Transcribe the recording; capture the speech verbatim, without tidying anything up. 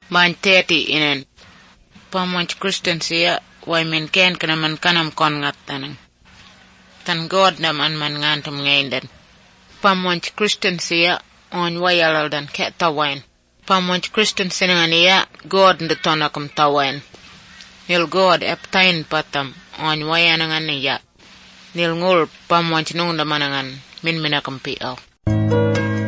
Man teti inen. Pamonch Kristen siya way min ken kana man kanam kon ngatanan. Tan God na man man ngantum ngainden. Pamonch Kristen siya on wayalal dan ke tawain. Pamonch Kristen sinangania God nda tonakum tawain. Nil God eptain patam on wayanangan niya. Nil ngul pamonch nung da manangan min minakam piaw.